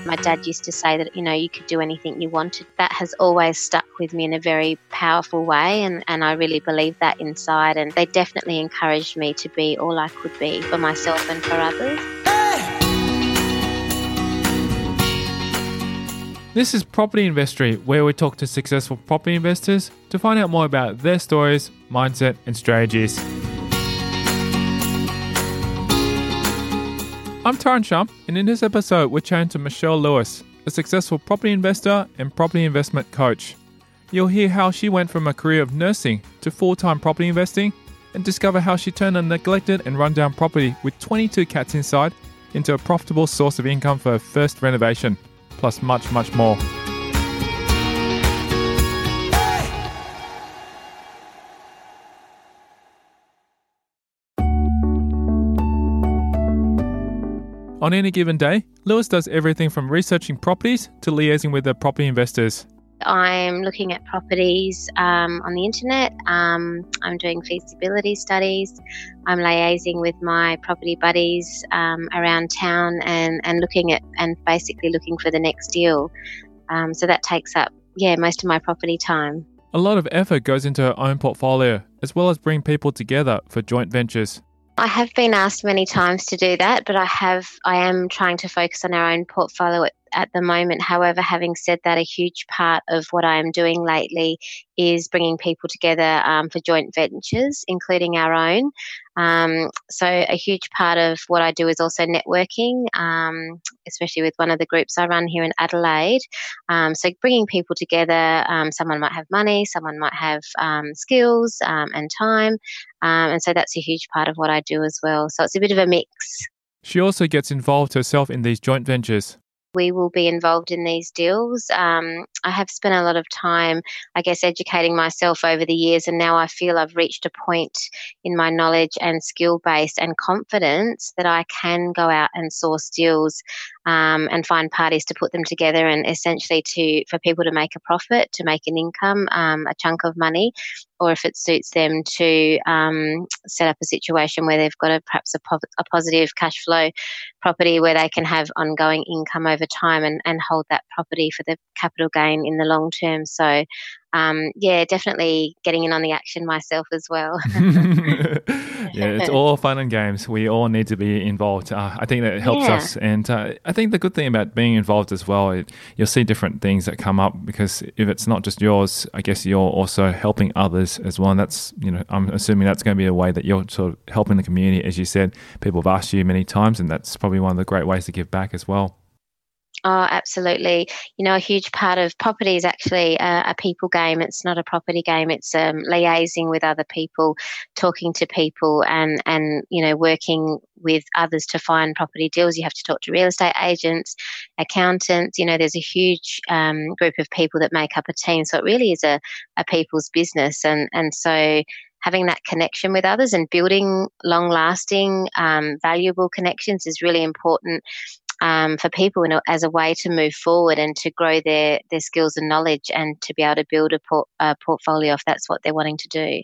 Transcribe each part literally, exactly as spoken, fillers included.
my dad used to say that, you know, you could do anything you wanted. That has always stuck with me in a very powerful way, and, and I really believe that inside. And they definitely encouraged me to be all I could be for myself and for others. This is Property Investory, where we talk to successful property investors to find out more about their stories, mindset and strategies. I'm Taran Shum, and in this episode we're chatting to Michelle Lewis, a successful property investor and property investment coach. You'll hear how she went from a career of nursing to full-time property investing, and discover how she turned a neglected and rundown property with twenty-two cats inside into a profitable source of income for her first renovation, plus much, much more. On any given day, Lewis does everything from researching properties to liaising with the property investors. I'm looking at properties um, on the internet. Um, I'm doing feasibility studies. I'm liaising with my property buddies um, around town and, and looking at and basically looking for the next deal. Um, so that takes up, yeah, most of my property time. A lot of effort goes into her own portfolio, as well as bring people together for joint ventures. I have been asked many times to do that, but I have I am trying to focus on our own portfolio at, at the moment. However, having said that, a huge part of what I am doing lately is bringing people together um, for joint ventures, including our own. Um, so a huge part of what I do is also networking, um, especially with one of the groups I run here in Adelaide. Um, so bringing people together, um, someone might have money, someone might have um, skills um, and time. Um, and so that's a huge part of what I do as well. So it's a bit of a mix. She also gets involved herself in these joint ventures. We will be involved in these deals. Um, I have spent a lot of time, I guess, educating myself over the years, and now I feel I've reached a point in my knowledge and skill base and confidence that I can go out and source deals um, and find parties to put them together, and essentially to for people to make a profit, to make an income, um, a chunk of money, or if it suits them to um, set up a situation where they've got a, perhaps a, po- a positive cash flow property where they can have ongoing income over time and, and hold that property for the capital gain in the long term. So, um, yeah, definitely getting in on the action myself as well. Yeah, it's all fun and games. We all need to be involved. Uh, I think that helps yeah. us. And uh, I think the good thing about being involved as well, it, you'll see different things that come up, because if it's not just yours, I guess you're also helping others as well. And that's, you know, I'm assuming that's going to be a way that you're sort of helping the community. As you said, people have asked you many times, and that's probably one of the great ways to give back as well. Oh, absolutely. You know, a huge part of property is actually a, a people game. It's not a property game. It's um, liaising with other people, talking to people and, and, you know, working with others to find property deals. You have to talk to real estate agents, accountants. You know, there's a huge um, group of people that make up a team. So it really is a, a people's business. And, and so having that connection with others and building long-lasting, um, valuable connections is really important Um, for people, you know, as a way to move forward and to grow their, their skills and knowledge, and to be able to build a, port, a portfolio if that's what they're wanting to do.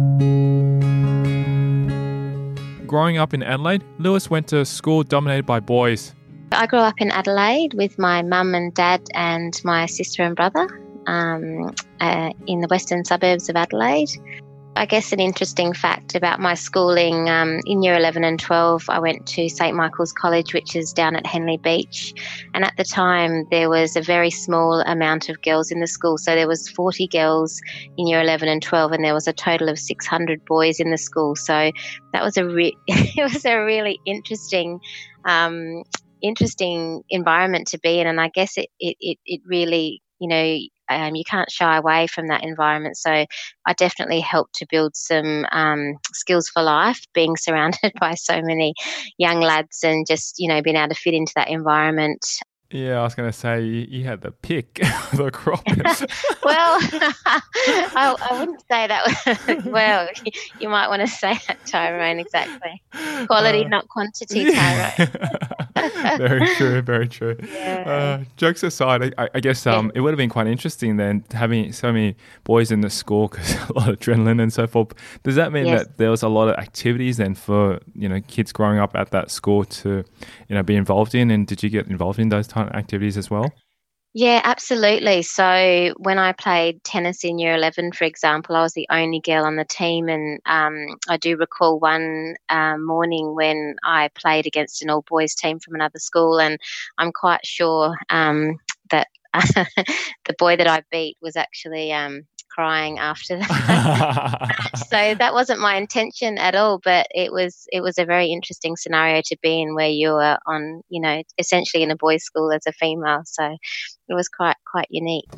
Growing up in Adelaide, Lewis went to a school dominated by boys. I grew up in Adelaide with my mum and dad and my sister and brother um, uh, in the western suburbs of Adelaide. I guess an interesting fact about my schooling, um, in year eleven and twelve, I went to St Michael's College, which is down at Henley Beach. And at the time, there was a very small amount of girls in the school. So there was forty girls in year eleven and twelve, and there was a total of six hundred boys in the school. So that was a re- it was a really interesting um, interesting environment to be in. And I guess it, it, it, it really, you know, Um, you can't shy away from that environment. So I definitely helped to build some um, skills for life, being surrounded by so many young lads and just, you know, being able to fit into that environment. Yeah, I was going to say you, you had the pick of the crop. Well, I, I wouldn't say that. Well, you might want to say that, Tyrone, exactly. Quality, uh, not quantity, Tyrone. Very true, very true. Yeah. Uh, jokes aside, I, I guess um, it would have been quite interesting then having so many boys in the school because a lot of adrenaline and so forth. Does that mean Yes. that there was a lot of activities then for, you know, kids growing up at that school to, you know, be involved in? And did you get involved in those kind of activities as well? Yeah, absolutely. So when I played tennis in year eleven, for example, I was the only girl on the team. And um, I do recall one um, morning when I played against an all boys team from another school. And I'm quite sure um, that the boy that I beat was actually um, crying after that. So that wasn't my intention at all, but it was it was a very interesting scenario to be in where you were on, you know, essentially in a boys' school as a female. So it was quite quite unique.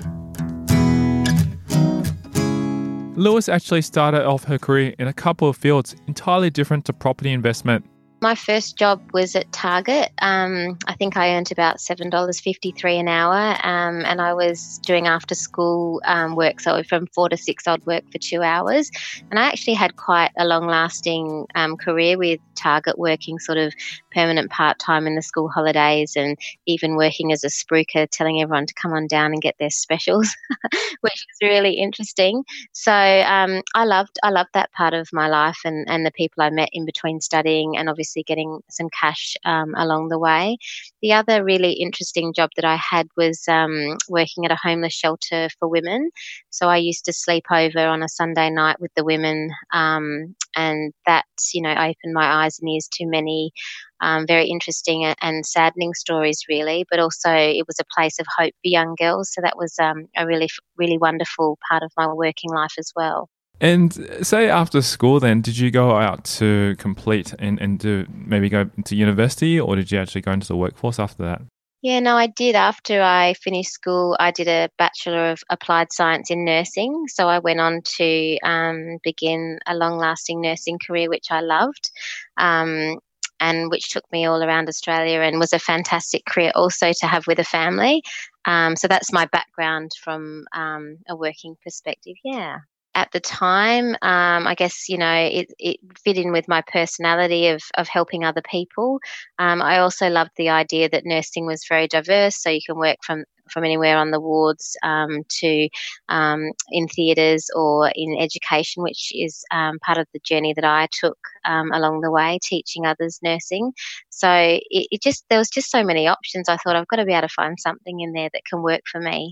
Lewis actually started off her career in a couple of fields entirely different to property investment. My first job was at Target. Um, I think I earned about seven dollars fifty-three an hour, um, and I was doing after-school um, work, so from four to six I'd work for two hours. And I actually had quite a long-lasting um, career with Target, working sort of permanent part-time in the school holidays and even working as a spruiker, telling everyone to come on down and get their specials, which was really interesting. So um, I loved I loved that part of my life and, and the people I met in between studying and obviously getting some cash um, along the way. The other really interesting job that I had was um, working at a homeless shelter for women. So I used to sleep over on a Sunday night with the women, um, and that, you know, opened my eyes and ears to many um, very interesting and saddening stories, really. But also it was a place of hope for young girls. So that was um, a really, really wonderful part of my working life as well. And say after school then, did you go out to complete and, and do maybe go into university, or did you actually go into the workforce after that? Yeah, no, I did. After I finished school, I did a Bachelor of Applied Science in nursing. So I went on to um, begin a long-lasting nursing career, which I loved. Um, and which took me all around Australia and was a fantastic career also to have with a family. Um, so that's my background from um, a working perspective, yeah. At the time, um, I guess, you know, it, it fit in with my personality of, of helping other people. Um, I also loved the idea that nursing was very diverse, so you can work from, from anywhere on the wards um, to um, in theatres or in education, which is um, part of the journey that I took um, along the way, teaching others nursing. So it, it just there was just so many options. I thought I've got to be able to find something in there that can work for me.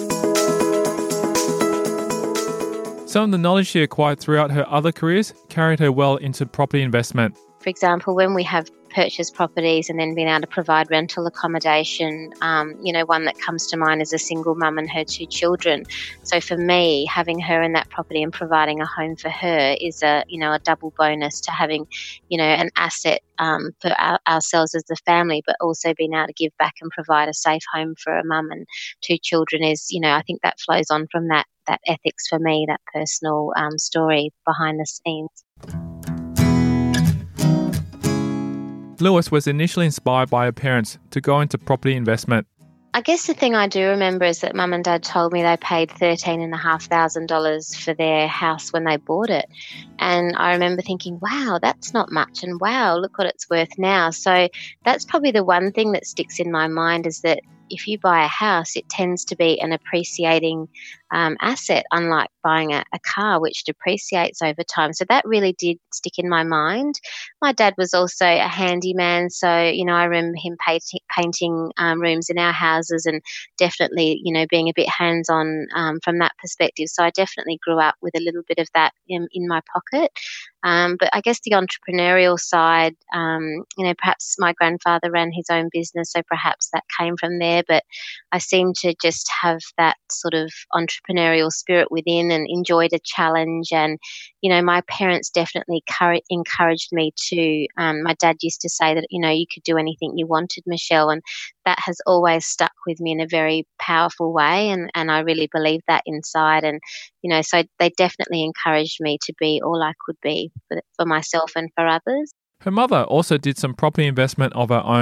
Some of the knowledge she acquired throughout her other careers carried her well into property investment. For example, when we have purchased properties and then been able to provide rental accommodation, um, you know, one that comes to mind is a single mum and her two children. So for me, having her in that property and providing a home for her is a, you know, a double bonus to having, you know, an asset um, for our, ourselves as a family, but also being able to give back and provide a safe home for a mum and two children is, you know, I think that flows on from that, that ethics for me, that personal um, story behind the scenes. Lewis was initially inspired by her parents to go into property investment. I guess the thing I do remember is that Mum and Dad told me they paid thirteen thousand five hundred dollars for their house when they bought it. And I remember thinking, wow, that's not much. And wow, look what it's worth now. So that's probably the one thing that sticks in my mind is that if you buy a house, it tends to be an appreciating um, asset, unlike buying a, a car, which depreciates over time. So that really did stick in my mind. My dad was also a handyman, so, you know, I remember him painting, painting um, rooms in our houses and definitely, you know, being a bit hands-on um, from that perspective. So I definitely grew up with a little bit of that in, in my pocket. Um, but I guess the entrepreneurial side, um, you know, perhaps my grandfather ran his own business, so perhaps that came from there. But I seem to just have that sort of entrepreneurial spirit within and enjoyed a challenge. And, you know, my parents definitely cur- encouraged me to. Um, my dad used to say that, you know, you could do anything you wanted, Michelle. And that has always stuck with me in a very powerful way. And, and I really believe that inside. And, you know, so they definitely encouraged me to be all I could be for, for myself and for others. Her mother also did some property investment of her own.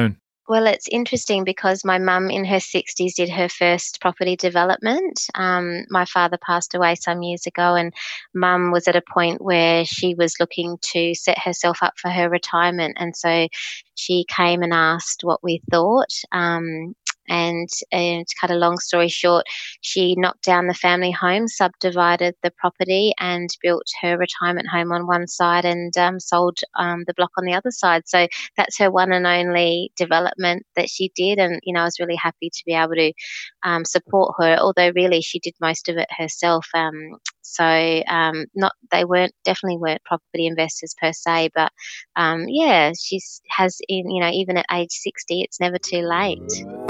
Well, it's interesting because my mum in her sixties did her first property development. Um, my father passed away some years ago, and mum was at a point where she was looking to set herself up for her retirement. And so she came and asked what we thought. Um, and, and to cut a long story short, she knocked down the family home, subdivided the property, and built her retirement home on one side and um, sold um, the block on the other side. So that's her one and only development that she did. And, you know, I was really happy to be able to um, support her, although really she did most of it herself. Um, so um, not they weren't definitely weren't property investors per se, but um, yeah, she has, in, you know, even at age sixty, it's never too late.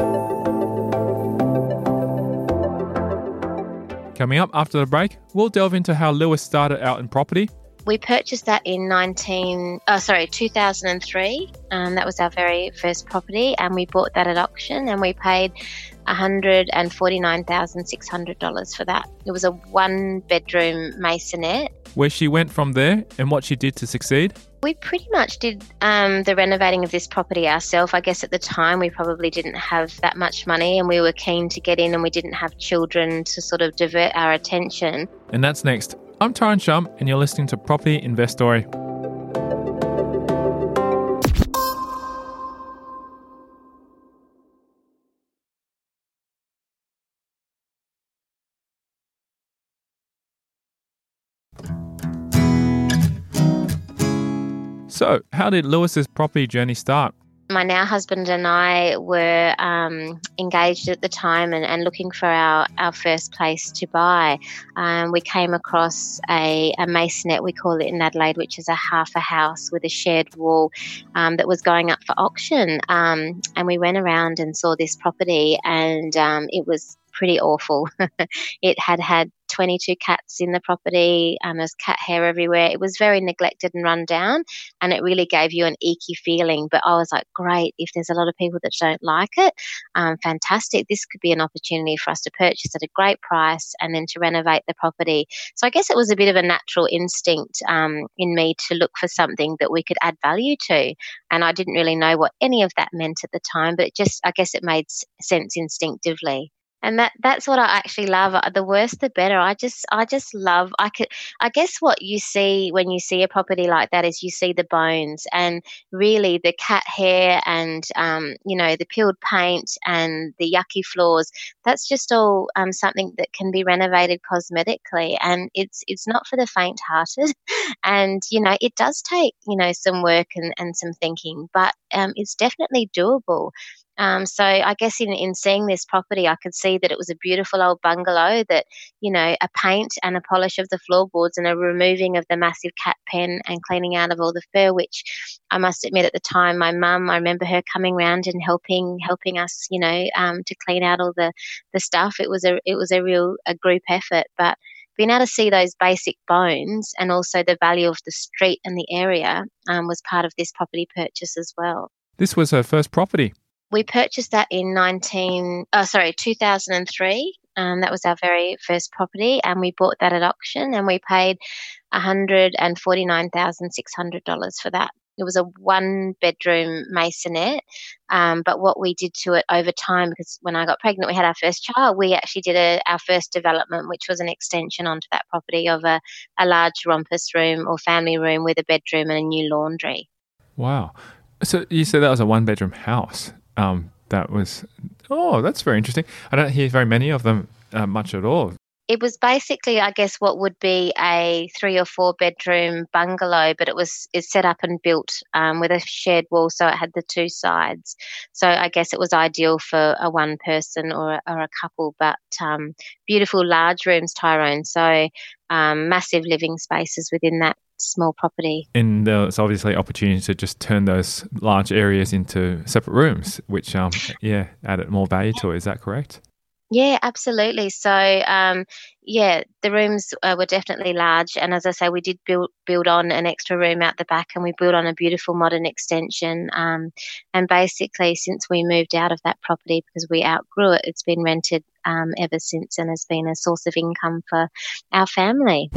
Coming up after the break, we'll delve into how Lewis started out in property. We purchased that in nineteen, oh, sorry, two thousand three. Um, that was our very first property, and we bought that at auction, and we paid one hundred forty-nine thousand six hundred dollars for that. It was a one-bedroom masonette. Where she went from there and what she did to succeed. We pretty much did um, the renovating of this property ourselves. I guess at the time we probably didn't have that much money, and we were keen to get in, and we didn't have children to sort of divert our attention. And that's next. I'm Tyron Shum, and you're listening to Property Investory. So, how did Lewis's property journey start? My now husband and I were um, engaged at the time and, and looking for our, our first place to buy. Um, we came across a, a masonette, we call it in Adelaide, which is a half a house with a shared wall um, that was going up for auction. Um, and we went around and saw this property, and um, it was pretty awful. It had had twenty-two cats in the property. Um, there was cat hair everywhere. It was very neglected and run down, and it really gave you an icky feeling. But I was like, great, if there's a lot of people that don't like it, um, fantastic. This could be an opportunity for us to purchase at a great price and then to renovate the property. So I guess it was a bit of a natural instinct um, in me to look for something that we could add value to. And I didn't really know what any of that meant at the time, but it just, I guess it made sense instinctively. And that that's what I actually love. The worse, the better. I just I just love. I could. I guess what you see when you see a property like that is you see the bones, and really the cat hair, and um, you know, the peeled paint and the yucky floors. That's just all um, something that can be renovated cosmetically, and it's it's not for the faint-hearted. And you know, it does take you know some work and, and some thinking, but um, it's definitely doable. Um, so I guess in, in seeing this property, I could see that it was a beautiful old bungalow that, you know, a paint and a polish of the floorboards and a removing of the massive cat pen and cleaning out of all the fur, which I must admit at the time, my mum, I remember her coming round and helping helping us, you know, um, to clean out all the, the stuff. It was a it was a real a group effort, but being able to see those basic bones and also the value of the street and the area um, was part of this property purchase as well. This was her first property. We purchased that in nineteen, oh, sorry, two thousand three. Um, that was our very first property, and we bought that at auction, and we paid one hundred forty-nine thousand six hundred dollars for that. It was a one-bedroom masonette, um, but what we did to it over time, because when I got pregnant, we had our first child, we actually did a, our first development, which was an extension onto that property of a, a large rompus room or family room with a bedroom and a new laundry. Wow. So you said that was a one-bedroom house. Um, that was, oh, that's very interesting. I don't hear very many of them uh, much at all. It was basically, I guess, what would be a three or four bedroom bungalow, but it was it's set up and built um, with a shared wall, so it had the two sides. So I guess it was ideal for a one person or a, or a couple, but um, beautiful large rooms, Tyrone. So um, massive living spaces within that small property. And there's obviously opportunity to just turn those large areas into separate rooms, which, um, yeah, added more value to it. Is that correct? Yeah, absolutely. So, um, yeah, the rooms uh, were definitely large. And as I say, we did build build on an extra room out the back, and we built on a beautiful modern extension. Um, and basically, since we moved out of that property because we outgrew it, it's been rented um, ever since and has been a source of income for our family.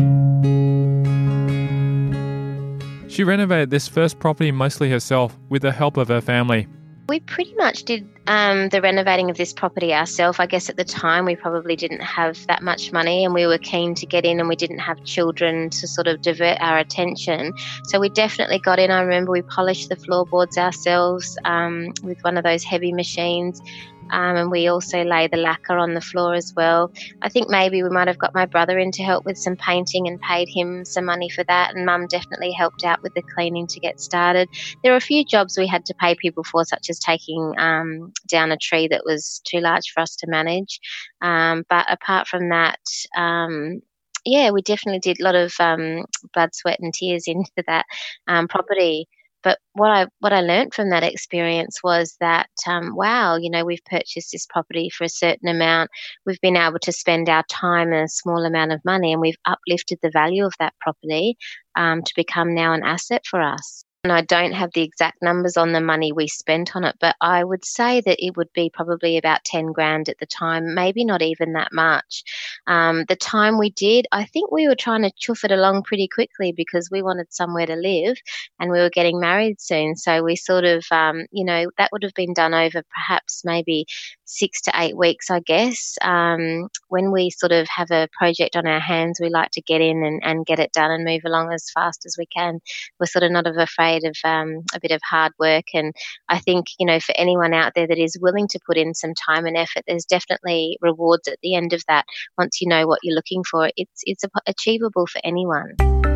She renovated this first property mostly herself with the help of her family. We pretty much did um, the renovating of this property ourselves. I guess at the time we probably didn't have that much money and we were keen to get in, and we didn't have children to sort of divert our attention. So we definitely got in. I remember we polished the floorboards ourselves um, with one of those heavy machines. Um, and we also lay the lacquer on the floor as well. I think maybe we might have got my brother in to help with some painting and paid him some money for that. And Mum definitely helped out with the cleaning to get started. There were a few jobs we had to pay people for, such as taking um, down a tree that was too large for us to manage. Um, but apart from that, um, yeah, we definitely did a lot of um, blood, sweat and tears into that um, property. But what I what I learned from that experience was that, um, wow, you know, we've purchased this property for a certain amount. We've been able to spend our time and a small amount of money, and we've uplifted the value of that property um, to become now an asset for us. And I don't have the exact numbers on the money we spent on it, but I would say that it would be probably about ten grand at the time, maybe not even that much. Um, the time we did, I think we were trying to chuff it along pretty quickly because we wanted somewhere to live and we were getting married soon. So we sort of, um, you know, that would have been done over perhaps maybe six to eight weeks, I guess. Um, when we sort of have a project on our hands, we like to get in and, and get it done and move along as fast as we can. We're sort of not of afraid of um, a bit of hard work. And I think, you know, for anyone out there that is willing to put in some time and effort, there's definitely rewards at the end of that. Once you know what you're looking for, it's it's achievable for anyone.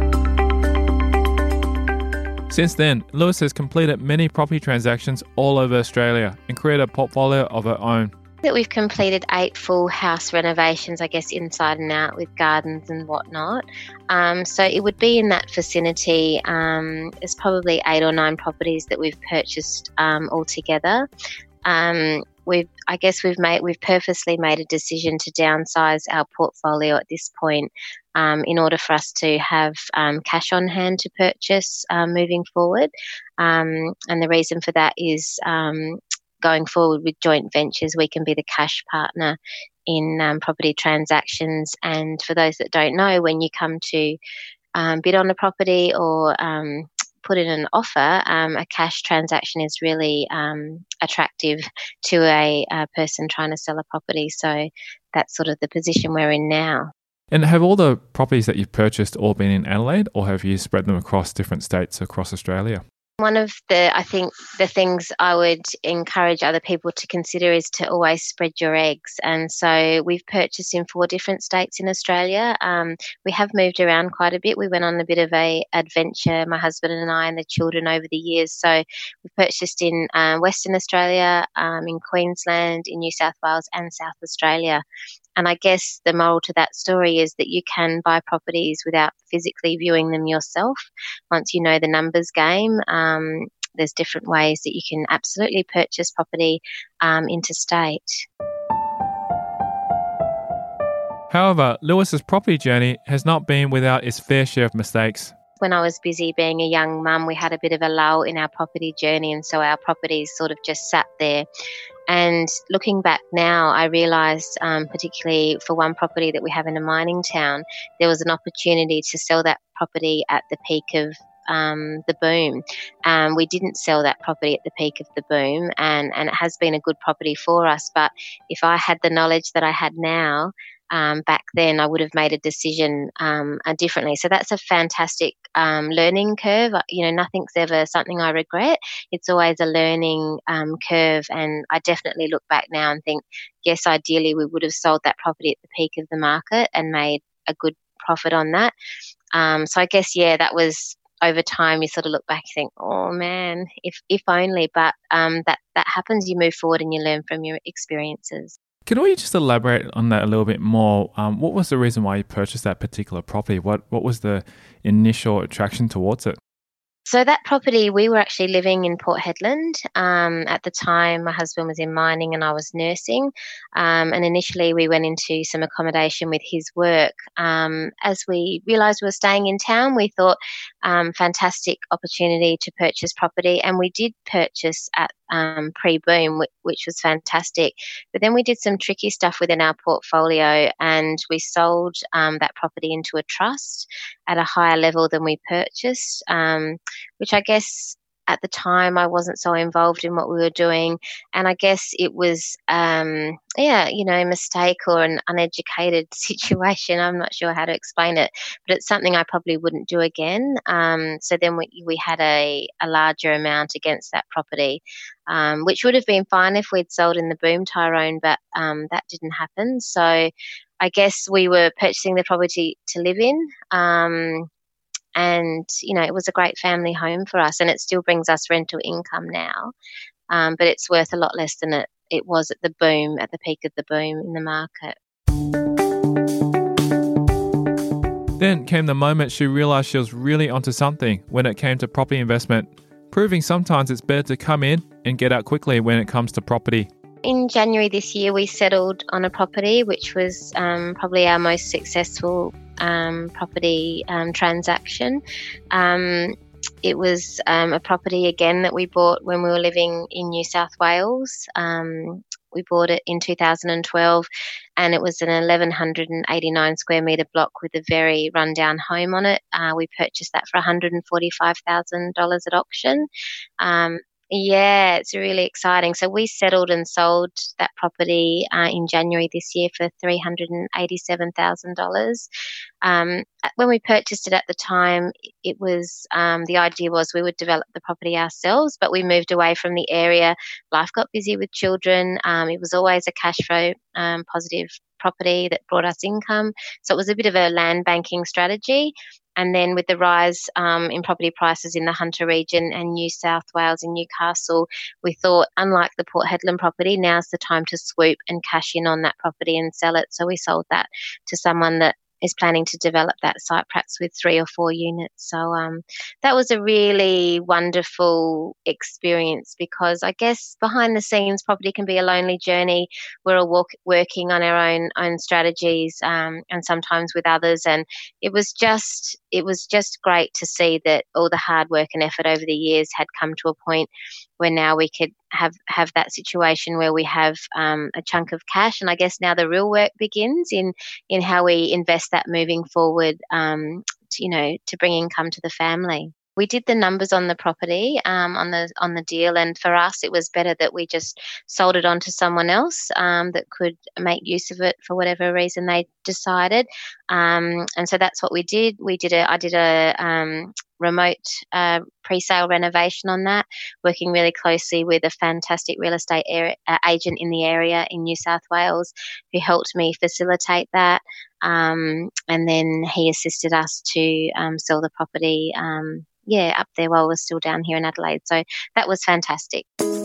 Since then, Lewis has completed many property transactions all over Australia and created a portfolio of her own. That we've completed eight full house renovations, I guess, inside and out with gardens and whatnot. Um, so it would be in that vicinity. Um, there's probably eight or nine properties that we've purchased um, altogether. Um, we've, I guess, we've made we've purposely made a decision to downsize our portfolio at this point um, in order for us to have um, cash on hand to purchase um, moving forward. Um, and the reason for that is Um, going forward with joint ventures, we can be the cash partner in um, property transactions. And for those that don't know, when you come to um, bid on a property or um, put in an offer, um, a cash transaction is really um, attractive to a, a person trying to sell a property. So that's sort of the position we're in now. And have all the properties that you've purchased all been in Adelaide, or have you spread them across different states across Australia? One of the, I think, the things I would encourage other people to consider is to always spread your eggs. And so we've purchased in four different states in Australia. Um, we have moved around quite a bit. We went on a bit of a adventure, my husband and I and the children, over the years. So we've purchased in uh, Western Australia, um, in Queensland, in New South Wales and South Australia. And I guess the moral to that story is that you can buy properties without physically viewing them yourself. Once you know the numbers game, um, there's different ways that you can absolutely purchase property um, interstate. However, Lewis's property journey has not been without its fair share of mistakes. When I was busy being a young mum, we had a bit of a lull in our property journey, and so our properties sort of just sat there. And looking back now, I realised, um, particularly for one property that we have in a mining town, there was an opportunity to sell that property at the peak of um, the boom. Um, we didn't sell that property at the peak of the boom, and, and it has been a good property for us. But if I had the knowledge that I had now, Um, back then, I would have made a decision um, uh, differently. So that's a fantastic um, learning curve. You know, nothing's ever something I regret. It's always a learning um, curve. And I definitely look back now and think, yes, ideally we would have sold that property at the peak of the market and made a good profit on that. Um, so I guess, yeah, that was over time. You sort of look back and think, oh man, if if only. But um, that that happens. You move forward and you learn from your experiences. Can we just elaborate on that a little bit more? Um, what was the reason why you purchased that particular property? What what was the initial attraction towards it? So that property, we were actually living in Port Hedland. Um, at the time, my husband was in mining and I was nursing. Um, and initially, we went into some accommodation with his work. Um, as we realised we were staying in town, we thought, um, fantastic opportunity to purchase property. And we did purchase at um, pre-boom, which, which was fantastic. But then we did some tricky stuff within our portfolio, and we sold um, that property into a trust at a higher level than we purchased. Um, which I guess at the time, I wasn't so involved in what we were doing. And I guess it was, um, yeah, you know, a mistake or an uneducated situation. I'm not sure how to explain it, but it's something I probably wouldn't do again. Um, so then we, we had a, a larger amount against that property, um, which would have been fine if we'd sold in the boom, Tyrone, but um, that didn't happen. So I guess we were purchasing the property to live in. Um, And, you know, it was a great family home for us, and it still brings us rental income now. Um, but it's worth a lot less than it, it was at the boom, at the peak of the boom in the market. Then came the moment she realised she was really onto something when it came to property investment, proving sometimes it's better to come in and get out quickly when it comes to property. In January this year, we settled on a property, which was um, probably our most successful um, property um, transaction. Um, it was um, a property, again, that we bought when we were living in New South Wales. Um, we bought it in two thousand twelve, and it was an eleven eighty-nine square metre block with a very rundown home on it. Uh, we purchased that for one hundred forty-five thousand dollars at auction. Um, Yeah, it's really exciting. So we settled and sold that property uh, in January this year for three hundred eighty-seven thousand dollars. Um, when we purchased it at the time, it was um, the idea was we would develop the property ourselves, but we moved away from the area. Life got busy with children. Um, it was always a cash flow um, positive property that brought us income. So it was a bit of a land banking strategy. And then with the rise um, in property prices in the Hunter region and New South Wales and Newcastle, we thought, unlike the Port Hedland property, now's the time to swoop and cash in on that property and sell it. So we sold that to someone that is planning to develop that site, perhaps with three or four units. So um, that was a really wonderful experience, because I guess behind the scenes, property can be a lonely journey. We're all walk, working on our own own strategies, um, and sometimes with others. And it was just it was just great to see that all the hard work and effort over the years had come to a point where now we could have, have that situation where we have um, a chunk of cash. And I guess now the real work begins in, in how we invest that moving forward, um, to, you know, to bring income to the family. We did the numbers on the property, um, on the on the deal, and for us it was better that we just sold it on to someone else um, that could make use of it for whatever reason they decided. Um, and so that's what we did. We did a I did a um, remote uh, pre-sale renovation on that, working really closely with a fantastic real estate area, uh, agent in the area in New South Wales, who helped me facilitate that. Um, and then he assisted us to um, sell the property um, yeah, up there while we're still down here in Adelaide. So that was fantastic.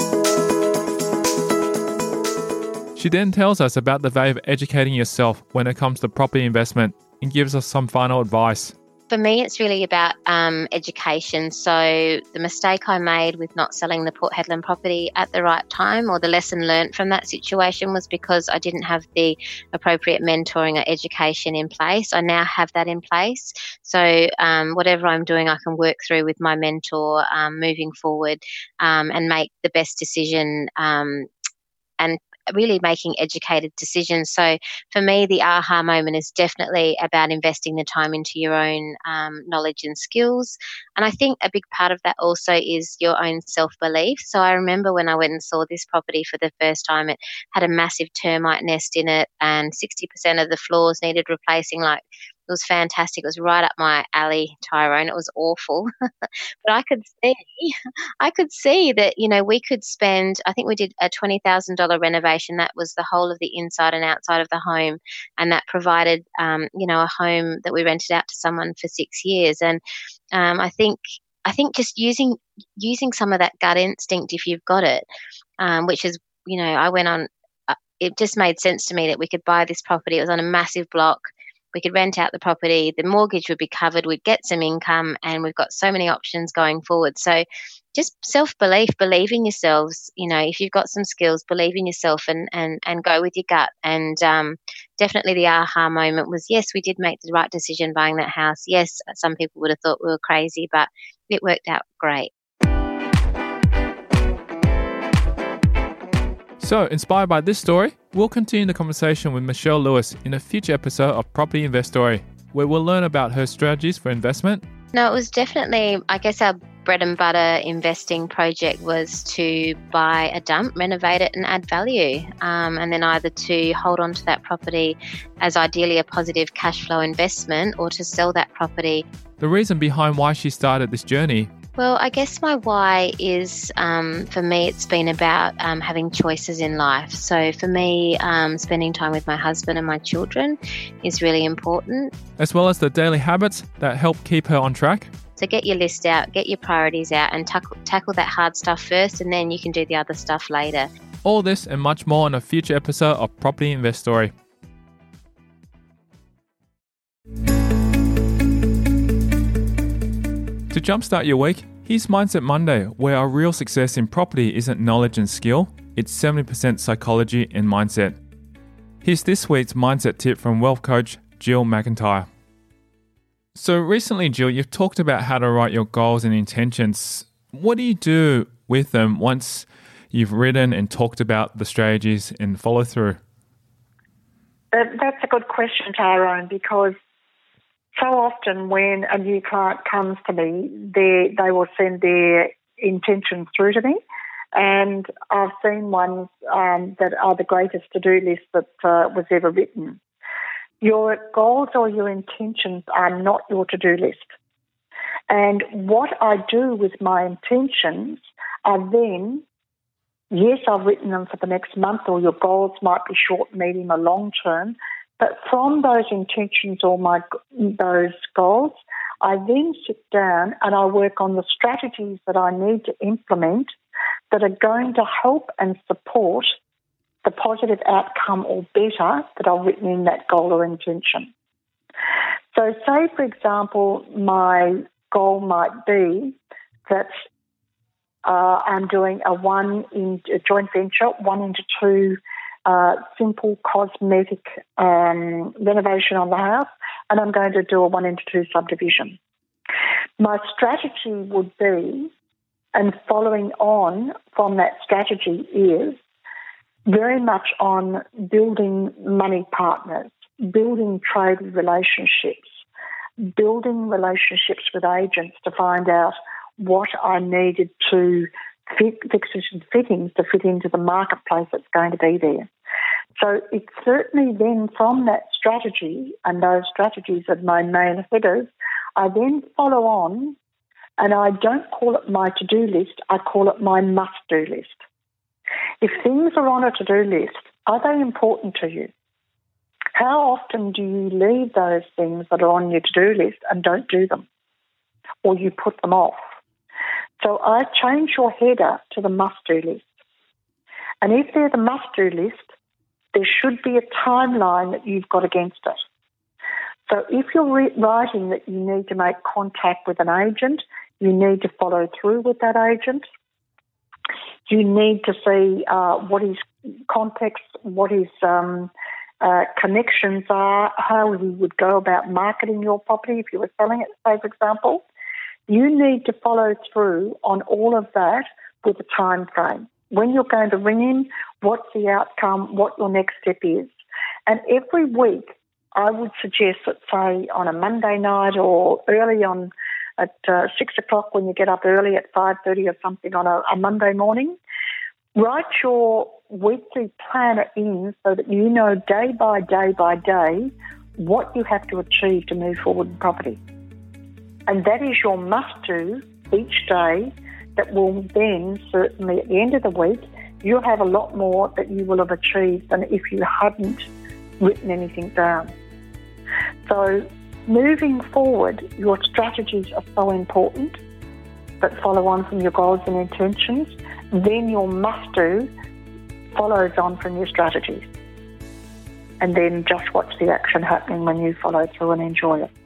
She then tells us about the value of educating yourself when it comes to property investment and gives us some final advice. For me, it's really about um, education. So the mistake I made with not selling the Port Hedland property at the right time, or the lesson learnt from that situation, was because I didn't have the appropriate mentoring or education in place. I now have that in place. So um, whatever I'm doing, I can work through with my mentor um, moving forward um, and make the best decision um, and really making educated decisions. So for me, the aha moment is definitely about investing the time into your own um, knowledge and skills. And I think a big part of that also is your own self-belief. So I remember when I went and saw this property for the first time, it had a massive termite nest in it and sixty percent of the floors needed replacing. Like, it was fantastic. It was right up my alley, Tyrone. It was awful. But I could see, I could see that, you know, we could spend, I think we did a twenty thousand dollars renovation. That was the whole of the inside and outside of the home. And that provided, um, you know, a home that we rented out to someone for six years. And um, I think, I think just using, using some of that gut instinct, if you've got it, um, which is, you know, I went on, uh, it just made sense to me that we could buy this property. It was on a massive block. We could rent out the property, the mortgage would be covered, we'd get some income, and we've got so many options going forward. So just self-belief, believe in yourselves. You know, if you've got some skills, believe in yourself and and, and go with your gut. And um, definitely the aha moment was, yes, we did make the right decision buying that house. Yes, some people would have thought we were crazy, but it worked out great. So, inspired by this story, we'll continue the conversation with Michelle Lewis in a future episode of Property Investory, where we'll learn about her strategies for investment. No, it was definitely, I guess, our bread and butter investing project was to buy a dump, renovate it and add value, um, and then either to hold on to that property as ideally a positive cash flow investment or to sell that property. The reason behind why she started this journey? Well, I guess my why is, um, for me, it's been about um, having choices in life. So for me, um, spending time with my husband and my children is really important. As well as the daily habits that help keep her on track. So get your list out, get your priorities out and tackle, tackle that hard stuff first, and then you can do the other stuff later. All this and much more in a future episode of Property Invest Story. To jumpstart your week, here's Mindset Monday, where our real success in property isn't knowledge and skill, it's seventy percent psychology and mindset. Here's this week's mindset tip from wealth coach Jill McIntyre. So recently, Jill, you've talked about how to write your goals and intentions. What do you do with them once you've written and talked about the strategies and follow through? Uh, that's a good question, Tyrone, because so often when a new client comes to me, they they will send their intentions through to me, and I've seen ones um, that are the greatest to-do list that uh, was ever written. Your goals or your intentions are not your to-do list. And what I do with my intentions are then, yes, I've written them for the next month, or your goals might be short, medium or long term, but from those intentions or my those goals, I then sit down and I work on the strategies that I need to implement that are going to help and support the positive outcome or better that I've written in that goal or intention. So say, for example, my goal might be that uh, I'm doing a one in a joint venture, one into two Uh, simple cosmetic um, renovation on the house, and I'm going to do a one into two subdivision. My strategy would be, and following on from that strategy is very much on building money partners, building trade relationships, building relationships with agents to find out what I needed to fit, fixtures and fittings to fit into the marketplace that's going to be there. So it's certainly then from that strategy, and those strategies are my main headers, I then follow on, and I don't call it my to-do list, I call it my must-do list. If things are on a to-do list, are they important to you? How often do you leave those things that are on your to-do list and don't do them, or you put them off? So I change your header to the must-do list. And if they're the must-do list, there should be a timeline that you've got against it. So if you're re- writing that you need to make contact with an agent, you need to follow through with that agent. You need to see uh, what his context, what his um, uh, connections are, how he would go about marketing your property if you were selling it, say, for example. You need to follow through on all of that with a time frame. When you're going to ring him, what's the outcome, what your next step is. And every week, I would suggest that, say, on a Monday night or early on at uh, six o'clock when you get up early at five thirty or something on a, a Monday morning, write your weekly planner in so that you know day by day by day what you have to achieve to move forward in property. And that is your must-do each day that will then, certainly at the end of the week, you'll have a lot more that you will have achieved than if you hadn't written anything down. So moving forward, your strategies are so important that follow on from your goals and intentions. Then your must-do follows on from your strategies. And then just watch the action happening when you follow through and enjoy it.